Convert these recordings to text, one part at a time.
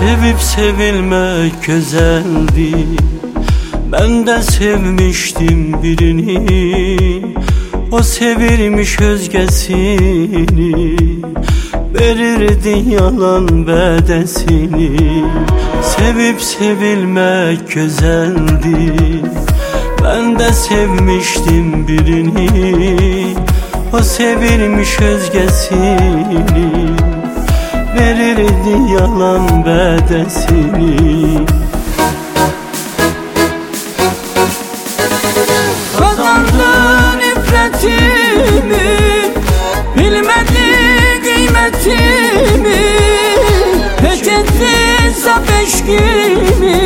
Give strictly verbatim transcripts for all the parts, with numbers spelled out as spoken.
Sevip sevilmek güzeldi. Ben de sevmiştim birini, o sevirmiş özgesini, verirdi yalan bedesini. Sevip sevilmek güzeldi. Ben de sevmiştim birini, o sevirmiş özgesini, verirdi yalan bedesini. Kazandın nefretimi, bilmedi kıymetimi, hiç etti saf eşkimi,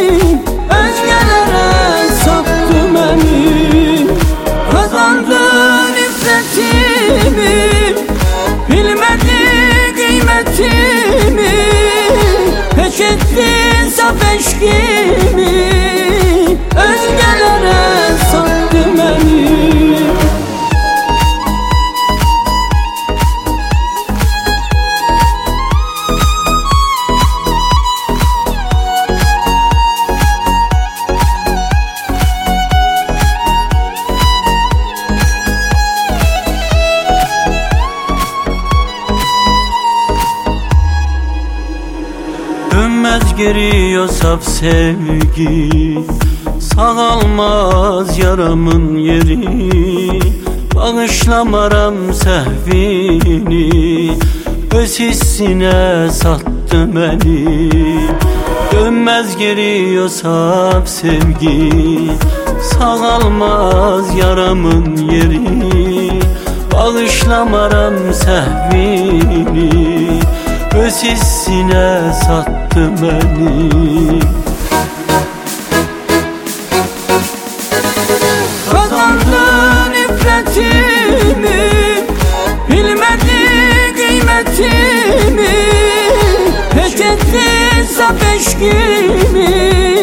özgelere sattı beni. Kazandın nefretimi, bilmedi kıymetimi, hiç etti saf eşkimi, özgelere sattı beni. Dönmez geri o saf sevgi, sağalmaz yaramın yeri. Bağışlamaram sehvini, öz hissine sattı beni. Dönmez geri o saf sevgi, sağalmaz yaramın yeri. Bağışlamaram sehvini, öz hissine sattı beni. Kazandın nefretimi, bilmedi kıymetimi, hiç etti saf eşkimi,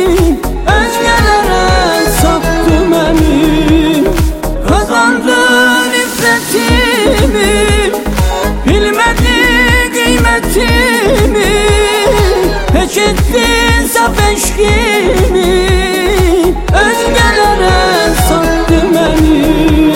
özgelere sattı beni. Kazandın nefretimi, bilmedi kıymetimi, hiç etti saf eşkimi, özgelere sattı beni.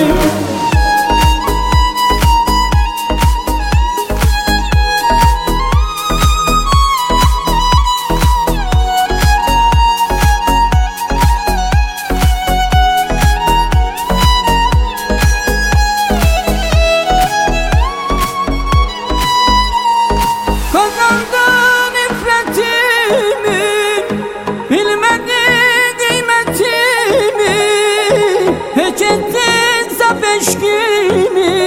Kazandın nefretimi, bilmedi kıymetimi, hiç ettin saf eşkimi,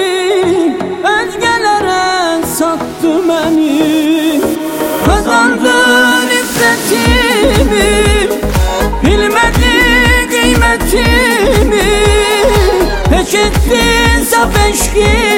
özgelere sattı beni. Kazandın nefretimi, bilmedi kıymetimi, hiç ettin saf eşkimi,